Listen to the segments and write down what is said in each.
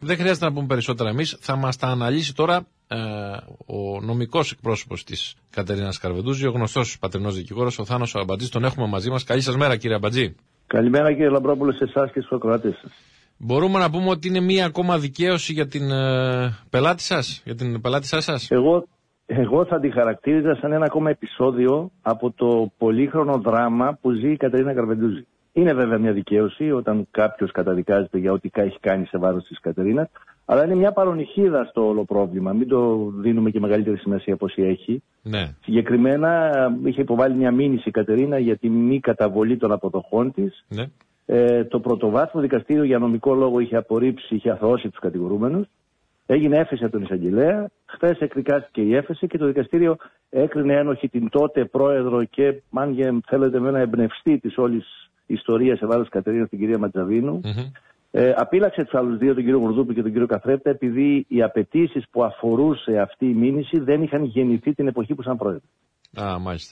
δεν χρειάζεται να πούμε περισσότερα εμείς. Θα μας τα αναλύσει τώρα ο νομικός εκπρόσωπος της Κατερίνας Καρβεντούζη, ο γνωστός πατρινός δικηγόρος, ο Θάνος Αμπατζής. Τον έχουμε μαζί μας. Καλή σας μέρα, κύριε Αμπατζή. Καλημέρα, κύριε Λαμπρόπουλο, σε εσάς και στους ακροατές σας. Μπορούμε να πούμε ότι είναι μία ακόμα δικαίωση για την πελάτη σας, για την πελάτησά σας? Εγώ θα τη χαρακτήριζα σαν ένα ακόμα επεισόδιο από το πολύχρονο δράμα που ζει η Κατερίνα Καρβεντούζη. Είναι βέβαια μια δικαίωση όταν κάποιος καταδικάζεται για ό,τι έχει κάνει σε βάρος της Κατερίνας, αλλά είναι μια παρονυχίδα στο όλο πρόβλημα. Μην το δίνουμε και μεγαλύτερη σημασία από όσοι έχει. Ναι. Συγκεκριμένα είχε υποβάλει μια μήνυση η Κατερίνα για τη μη καταβολή των αποδοχών της. Ναι. Το πρωτοβάθμιο δικαστήριο για νομικό λόγο είχε απορρίψει, είχε αθωώσει τους κατηγορούμενους. Έγινε έφεση από τον εισαγγελέα. Χθες εκδικάστηκε η έφεση και το δικαστήριο έκρινε ένοχη την τότε πρόεδρο και, αν θέλετε, με ένα εμπνευστή της όλης ιστορίας σε βάρος Κατερίνας, την κυρία Ματζαβίνου. Απείλαξε τους άλλους δύο, τον κύριο Γουρδούπη και τον κύριο Καθρέπτα, επειδή οι απαιτήσεις που αφορούσε αυτή η μήνυση δεν είχαν γεννηθεί την εποχή που ήταν πρόεδρο. Μάλιστα.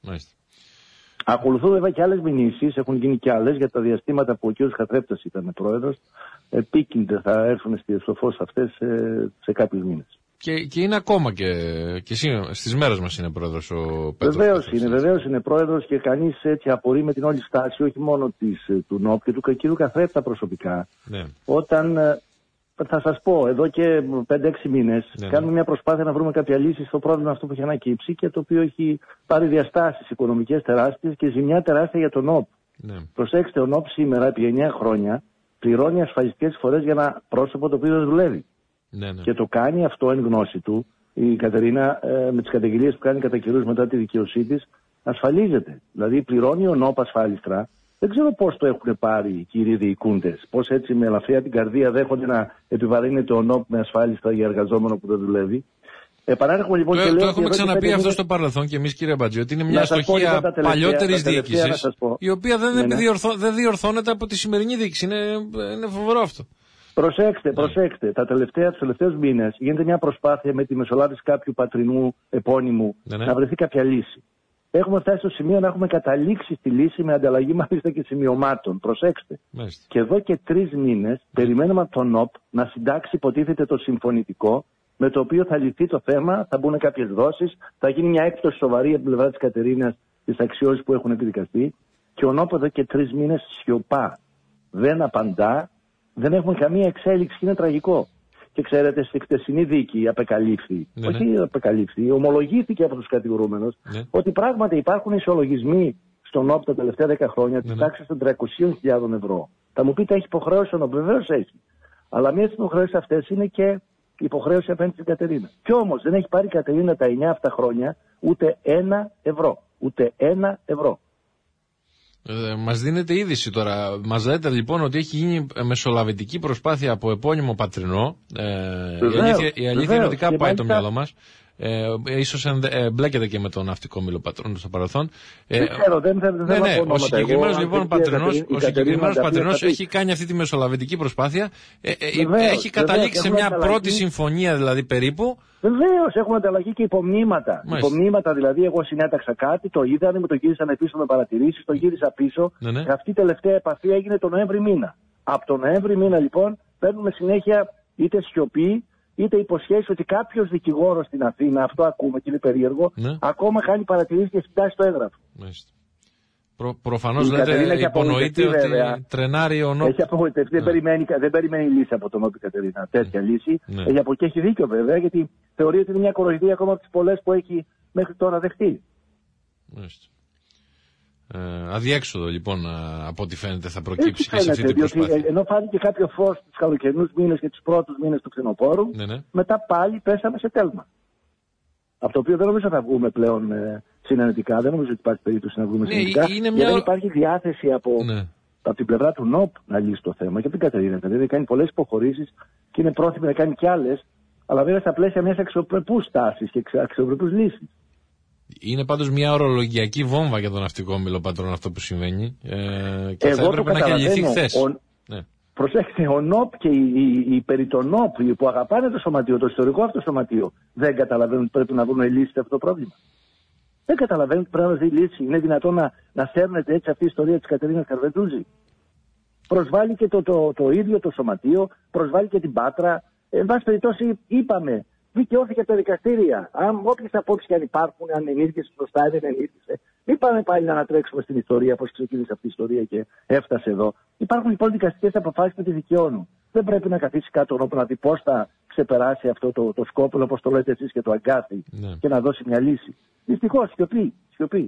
Ακολουθούν βέβαια και άλλες μηνύσεις, έχουν γίνει και άλλες για τα διαστήματα που ο κ. Καθρέπτας ήταν πρόεδρος. Επίκυνται, θα έρθουν στο φως αυτές σε κάποιους μήνες. Και είναι ακόμα και στις μέρες μας είναι πρόεδρος ο Πέτρος. Βεβαίως είναι πρόεδρος και κανείς έτσι απορεί με την όλη στάση, όχι μόνο του ΝΟΠ και του κ. Καθρέπτα προσωπικά. Ναι. Όταν, θα σας πω, εδώ και 5-6 μήνες κάνουμε μια προσπάθεια να βρούμε κάποια λύση στο πρόβλημα αυτό που έχει ανακύψει και το οποίο έχει πάρει διαστάσεις οικονομικές τεράστιες και ζημιά τεράστια για τον ΝΟΠ. Ναι. Προσέξτε, ο ΝΟΠ σήμερα επί 9 χρόνια πληρώνει ασφαλιστικές φορές για ένα πρόσωπο το οποίο δεν δουλεύει. Ναι. Και το κάνει αυτό εν γνώση του. Η Κατερίνα με τις καταγγελίες που κάνει κατά καιρούς μετά τη δικαιοσύνη της ασφαλίζεται. Δηλαδή πληρώνει ο ΝΟΠ ασφάλιστρα. Δεν ξέρω πώς το έχουν πάρει οι κύριοι διοικούντες. Πώς έτσι με ελαφριά την καρδία δέχονται να επιβαρύνεται ο ΝΟΠ με ασφάλιστρα για εργαζόμενο που δεν δουλεύει. Επανέρχομαι λοιπόν και λέω. Το έχουμε ξαναπεί αυτό στο παρελθόν και εμείς, κύριε Αμπατζή, ότι είναι μια αστοχία παλιότερης διοίκησης, η οποία δεν διορθώνεται από τη σημερινή διοίκηση. Είναι φοβερό αυτό. Προσέξτε. Τους τελευταίους μήνες γίνεται μια προσπάθεια με τη μεσολάβηση κάποιου πατρινού επώνυμου να βρεθεί κάποια λύση. Έχουμε φτάσει στο σημείο να έχουμε καταλήξει στη λύση με ανταλλαγή μάλιστα και σημειωμάτων. Προσέξτε. Μάλιστα. Και εδώ και 3 μήνες περιμένουμε από τον ΝΟΠ να συντάξει, υποτίθεται, το συμφωνητικό με το οποίο θα λυθεί το θέμα, θα μπουν κάποιες δόσεις, θα γίνει μια έκπτωση σοβαρή από την πλευρά της Κατερίνας στις αξιώσεις που έχουν επιδικαστεί. Και ο ΝΟΠ εδώ και 3 μήνες σιωπά. Δεν απαντά, δεν έχουμε καμία εξέλιξη, είναι τραγικό. Και ξέρετε, στη χτεσινή δίκη ομολογήθηκε από τους κατηγορούμενους ότι πράγματι υπάρχουν ισολογισμοί στον ΝΟΠ τα τελευταία 10 χρόνια της τάξης των 300.000 ευρώ. Θα μου πείτε, έχει υποχρέωση ο ΝΟΠ? Βεβαίως έχει. Αλλά μία στις υποχρεώσεις αυτές είναι και υποχρέωση απέναντι στην Κατερίνα. Κι όμως δεν έχει πάρει η Κατερίνα τα 9 αυτά χρόνια ούτε 1 ευρώ. Ούτε 1 ευρώ. Μας δίνετε είδηση τώρα. Μας λέτε λοιπόν ότι έχει γίνει μεσολαβητική προσπάθεια από επώνυμο πατρινό. Η αλήθεια είναι ότι κάπου πάει το μυαλό μας. Ίσως μπλέκεται και με τον ναυτικό μυλοπατρόνο στο παρελθόν. Δεν ξέρω, δεν ο συγκεκριμένος λοιπόν πατρινός έχει κάνει αυτή τη μεσολαβητική προσπάθεια. Έχει καταλήξει σε μια πρώτη συμφωνία δηλαδή περίπου. Βεβαίως, έχουμε ανταλλαγή και υπομνήματα. Υπομνήματα δηλαδή, εγώ συνέταξα κάτι, το είδανε, μου το γύρισαν πίσω με παρατηρήσεις, το γύρισα πίσω. Και αυτή η τελευταία επαφή έγινε τον Νοέμβρη μήνα. Από τον Νοέμβρη μήνα λοιπόν παίρνουμε συνέχεια είτε σιωπή, είτε υποσχέσεις ότι κάποιος δικηγόρος στην Αθήνα, αυτό ακούμε και είναι περίεργο, ακόμα κάνει παρατηρήσεις και συντάσει στο έγγραφο. Προφανώς λέτε, υπονοείται ότι τρενάρει ο ΝΟΠ. Έχει απογοητευτεί, δεν περιμένει λύση από τον ΝΟΠ η Κατερίνα, τέτοια λύση. Και έχει δίκιο βέβαια, γιατί θεωρεί ότι είναι μια κοροϊδία ακόμα από τις πολλές που έχει μέχρι τώρα δεχτεί. Αδιέξοδο λοιπόν, από ό,τι φαίνεται, θα προκύψει και σε αυτή την προσπάθεια. Ενώ φάνηκε κάποιο φως τους καλοκαιρινούς μήνες και τους πρώτους μήνες του ξενοπόρου, μετά πάλι πέσαμε σε τέλμα. Από το οποίο δεν νομίζω θα βγούμε πλέον συνενετικά, δεν νομίζω ότι υπάρχει περίπτωση να βγούμε συνενετικά. Γιατί δεν υπάρχει διάθεση από την πλευρά του ΝΟΠ να λύσει το θέμα και από την Κατερίνα. Δηλαδή κάνει πολλές υποχωρήσεις και είναι πρόθυμη να κάνει κι άλλες, αλλά βέβαια στα πλαίσια μιας αξιοπρεπούς τάσης και αξιοπρεπούς λύσης. Είναι πάντως μια ορολογιακή βόμβα για τον ναυτικό μυλοπατρόνο αυτό που συμβαίνει. Και θα έπρεπε να έχει λυθεί χθες. Προσέξτε, ο ΝΟΠ και οι περί των ΝΟΠ που αγαπάνε το σωματείο, το ιστορικό αυτό σωματείο, δεν καταλαβαίνουν ότι πρέπει να βρουν λύση σε αυτό το πρόβλημα. Δεν καταλαβαίνουν ότι πρέπει να βρει λύση. Είναι δυνατόν να σέρνεται έτσι αυτή η ιστορία της Κατερίνας Καρβεντούζη? προσβάλλει και το ίδιο το σωματείο, προσβάλλει και την Πάτρα. Εν πάση περιπτώσει, είπαμε, δικαιώθηκε από τα δικαστήρια. Αν όποιες απόψεις και αν υπάρχουν, αν ενήργησε μπροστά, δεν ενήργησε. Μην πάμε πάλι να ανατρέξουμε στην ιστορία, πώς ξεκίνησε αυτή η ιστορία και έφτασε εδώ. Υπάρχουν λοιπόν δικαστικές αποφάσεις που τη δικαιώνουν. Δεν πρέπει να καθίσει κάτω όπου να δει πώς θα ξεπεράσει αυτό το σκόπελο, όπως το λέτε εσείς, και το αγκάθι, και να δώσει μια λύση. Δυστυχώς, σιωπή.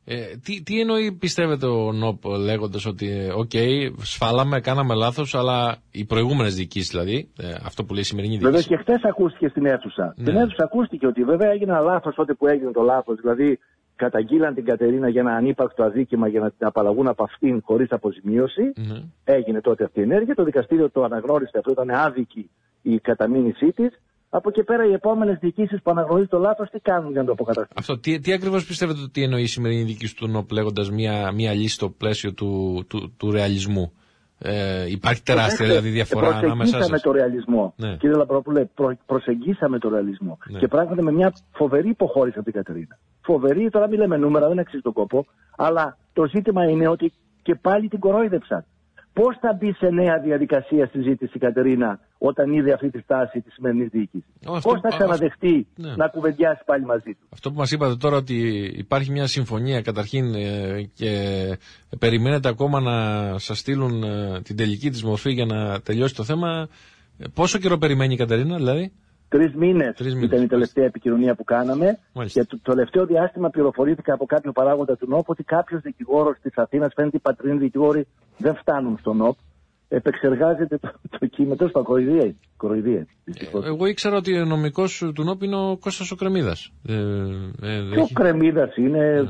Τι εννοεί, πιστεύετε, ο ΝΟΠ, λέγοντας ότι σφάλαμε, κάναμε λάθος, αλλά οι προηγούμενες διοικήσεις, δηλαδή, αυτό που λέει η σημερινή διοίκηση. Βέβαια, και χθες ακούστηκε στην αίθουσα. Στην αίθουσα ακούστηκε ότι βέβαια έγινε ένα λάθος, τότε που έγινε το λάθος. Δηλαδή, καταγγείλαν την Κατερίνα για ένα ανύπαρκτο αδίκημα για να την απαλλαγούν από αυτήν χωρίς αποζημίωση. Έγινε τότε αυτή η ενέργεια. Το δικαστήριο το αναγνώρισε αυτό, ήταν άδικη η καταμήνυσή της. Από εκεί πέρα οι επόμενες διοικήσεις που αναγνωρίζουν το λάθος, τι κάνουν για να το αποκαταστήσουν. Αυτό, τι ακριβώς πιστεύετε ότι εννοεί η σημερινή διοίκηση του ΝΟΠ, λέγοντας μια λύση στο πλαίσιο του ρεαλισμού? Υπάρχει τεράστια δηλαδή διαφορά ανάμεσα σας? Προσεγγίσαμε το ρεαλισμό. Κύριε Λαπρόπουλε, προσεγγίσαμε το ρεαλισμό. Και πράγματι με μια φοβερή υποχώρηση από την Κατερίνα. Φοβερή, τώρα μην λέμε νούμερα, δεν αξίζει τον κόπο. Αλλά το ζήτημα είναι ότι και πάλι την κορόιδεψαν. Πώς θα μπει σε νέα διαδικασία συζήτηση η Κατερίνα όταν είδε αυτή τη στάση της σημερινής διοίκησης? Πώς θα ξαναδεχτεί να κουβεντιάσει πάλι μαζί του? Αυτό που μας είπατε τώρα, ότι υπάρχει μια συμφωνία καταρχήν και περιμένετε ακόμα να σας στείλουν την τελική της μορφή για να τελειώσει το θέμα. Πόσο καιρό περιμένει η Κατερίνα, δηλαδή? 3 μήνες ήταν η τελευταία επικοινωνία που κάναμε. Μάλιστα. Και το τελευταίο διάστημα πληροφορήθηκα από κάποιο παράγοντα του ΝΟΠ ότι κάποιος δικηγόρος της Αθήνας, φαίνεται οι πατρίνοι δικηγόροι δεν φτάνουν στο ΝΟΠ, επεξεργάζεται το κείμενο στο κοροϊδία. Εγώ ήξερα ότι ο νομικός του ΝΟΠ είναι ο Κώστας ο Κρεμίδας. Και ο Κρεμίδας είναι,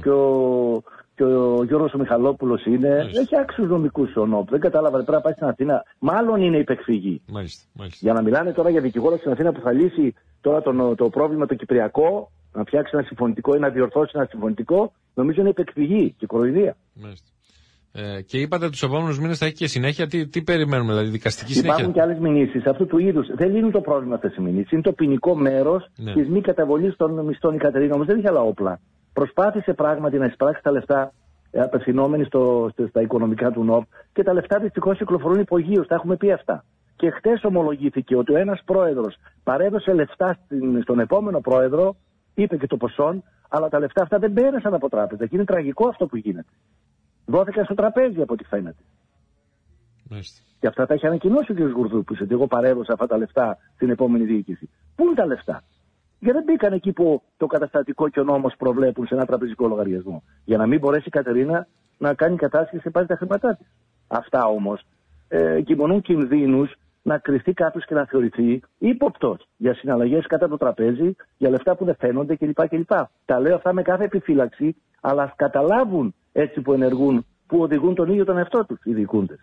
και ο Γιώργος ο Μιχαλόπουλος είναι. Έχει άξιους νομικούς ο ΝΟΠ. Δεν κατάλαβα, πρέπει να πάει στην Αθήνα. Μάλλον είναι υπεκφυγή. Μάλιστα. Για να μιλάνε τώρα για δικηγόρο στην Αθήνα που θα λύσει τώρα το πρόβλημα το κυπριακό, να φτιάξει ένα συμφωνητικό ή να διορθώσει ένα συμφωνητικό, νομίζω είναι υπεκφυγή και κοροϊδία. Μάλιστα. Και είπατε τους επόμενους μήνες θα έχει και συνέχεια. Τι περιμένουμε, δηλαδή δικαστική συνέχεια? Υπάρχουν και άλλες μηνύσεις αυτού του είδους. Δεν λύνουν το πρόβλημα αυτές οι μηνύσεις. Είναι το ποινικό μέρος της μη καταβολής των μισθών. Η Κατερίνα όμως δεν είχε άλλα όπλα. Προσπάθησε πράγματι να εισπράξει τα λεφτά απευθυνόμενοι στα οικονομικά του ΝΟΠ και τα λεφτά δυστυχώς κυκλοφορούν υπογείως. Τα έχουμε πει αυτά. Και χτες ομολογήθηκε ότι ο ένας πρόεδρος παρέδωσε λεφτά στον επόμενο πρόεδρο, είπε και το ποσόν, αλλά τα λεφτά αυτά δεν πέρασαν από τράπεζα. Και είναι τραγικό αυτό που γίνεται. Δόθηκαν στο τραπέζι από ό,τι φαίνεται. Μάλιστα. Και αυτά τα έχει ανακοινώσει ο κ. Γουρδούπης, ότι εγώ παρέδωσα αυτά τα λεφτά στην επόμενη διοίκηση. Πού είναι τα λεφτά? Γιατί δεν μπήκαν εκεί που το καταστατικό και ο νόμος προβλέπουν σε ένα τραπεζικό λογαριασμό. Για να μην μπορέσει η Κατερίνα να κάνει κατάσχεση και πάρει τα χρήματά της. Αυτά όμως εγκυμονούν κινδύνους να κρυφτεί κάποιος και να θεωρηθεί ύποπτος για συναλλαγές κατά το τραπέζι, για λεφτά που δεν φαίνονται κλπ. Τα λέω αυτά με κάθε επιφύλαξη, αλλά ας καταλάβουν έτσι που ενεργούν, που οδηγούν τον ίδιο τον εαυτό τους οι διοικούντες.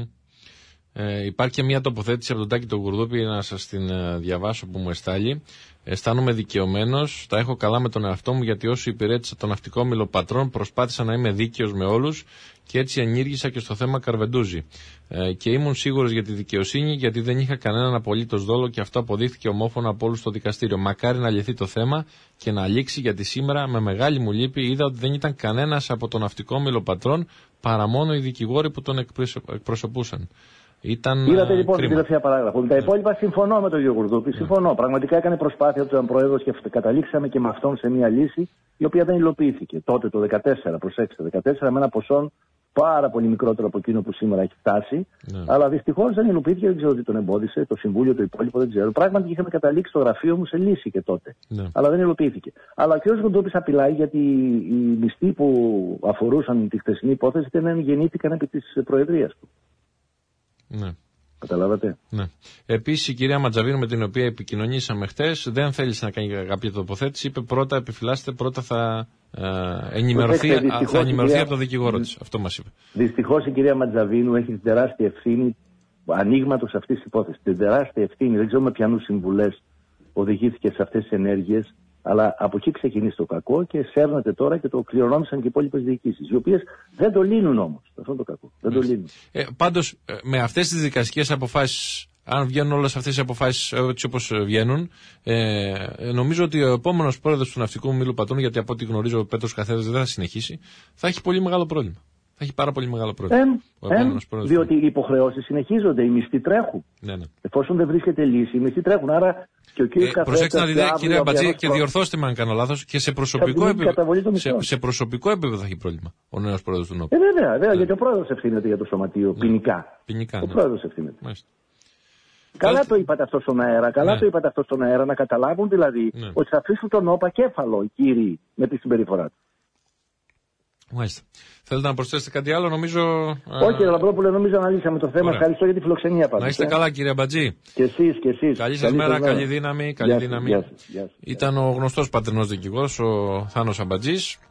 Υπάρχει και μια τοποθέτηση από τον Τάκη τον Γουρδούπη, να σας την διαβάσω, που μου εστάλει. Αισθάνομαι δικαιωμένος, τα έχω καλά με τον εαυτό μου, γιατί όσο υπηρέτησα τον ναυτικό όμιλο Πατρών προσπάθησα να είμαι δίκαιος με όλους και έτσι ενήργησα και στο θέμα Καρβεντούζη. Και ήμουν σίγουρος για τη δικαιοσύνη, γιατί δεν είχα κανέναν απολύτως δόλο και αυτό αποδείχθηκε ομόφωνα από όλους στο δικαστήριο. Μακάρι να λυθεί το θέμα και να λήξει, γιατί σήμερα με μεγάλη μου λύπη είδα ότι δεν ήταν κανένας από τον ναυτικό όμιλο Πατρών παρά μόνο οι δικηγόροι που τον εκπροσωπούσαν. Είδατε λοιπόν την τελευταία παράγραφο. Τα υπόλοιπα συμφωνώ με τον κύριο Γουρδούπη. Συμφωνώ. Πραγματικά έκανε προσπάθεια του πρόεδρος και καταλήξαμε και με αυτόν σε μια λύση η οποία δεν υλοποιήθηκε. Τότε το 2014, προσέξτε, 2014 με ένα ποσό πάρα πολύ μικρότερο από εκείνο που σήμερα έχει φτάσει. Αλλά δυστυχώς δεν υλοποιήθηκε, δεν ξέρω τι τον εμπόδισε, το Συμβούλιο, το υπόλοιπο δεν ξέρω. Πράγματι είχαμε καταλήξει στο γραφείο μου σε λύση και τότε. Αλλά δεν υλοποιήθηκε. Αλλά ο κ. Γουρδούπης απειλάει, γιατί οι μισθοί που αφορούσαν τη χθεσινή υπόθεση δεν γεννήθηκαν επί της προεδρίας του. Ναι. Καταλάβατε. Ναι. Επίσης η κυρία Ματζαβίνου, με την οποία επικοινωνήσαμε χτες, δεν θέλησε να κάνει κάποια τοποθέτηση. Είπε πρώτα, επιφυλάσσεται, πρώτα θα ενημερωθεί από τον δικηγόρο της. Αυτό μας είπε. Δυστυχώς η κυρία Ματζαβίνου έχει την τεράστια ευθύνη ανοίγματος αυτής της υπόθεσης. Την τεράστια ευθύνη, δεν ξέρω με ποιανούς συμβουλές οδηγήθηκε σε αυτές τις ενέργειες. Αλλά από εκεί ξεκινήσει το κακό και σέρνεται τώρα και το κληρονόμησαν και οι υπόλοιπες διοικήσεις, οι οποίες δεν το λύνουν όμως. Αυτό είναι το κακό. Δεν το λύνουν. Πάντως, με αυτές τις δικαστικές αποφάσεις, αν βγαίνουν όλες αυτές οι αποφάσεις έτσι όπως βγαίνουν, νομίζω ότι ο επόμενος πρόεδρος του Ναυτικού Ομίλου Πατρών, γιατί από ό,τι γνωρίζω ο Πέτρος Καθέδας δεν θα συνεχίσει, θα έχει πολύ μεγάλο πρόβλημα. θα έχει πάρα πολύ μεγάλο πρόβλημα. Διότι οι υποχρεώσεις συνεχίζονται, οι μισθοί τρέχουν. Ναι. Εφόσον δεν βρίσκεται λύση, οι μισθοί τρέχουν. Άρα και ο κύριος προσέξτε να δείτε, κύριε Αμπατζή, και διορθώστε με αν κάνω λάθος, και σε προσωπικό επίπεδο θα έχει πρόβλημα ο νέος πρόεδρος του ΝΟΠ. Βέβαια, γιατί ο πρόεδρος ευθύνεται για το σωματείο ποινικά. Ο πρόεδρος ευθύνεται. Καλά το είπατε αυτό στον αέρα, να καταλάβουν δηλαδή ότι θα αφήσουν τον ΝΟΠ ακέφαλο οι κύριοι με τη συμπεριφορά του. Μάλιστα. Θέλετε να προσθέσετε κάτι άλλο, νομίζω. Όχι, Λαμπρόπουλε, νομίζω αναλύσαμε το θέμα. Ευχαριστώ για τη φιλοξενία πάντως. Να είστε καλά, κύριε Αμπατζή. Και εσείς. Καλή σας μέρα, καλή δύναμη. Γεια σας. Ήταν ο γνωστός πατρινός δικηγόρος, ο Θάνος Αμπατζής.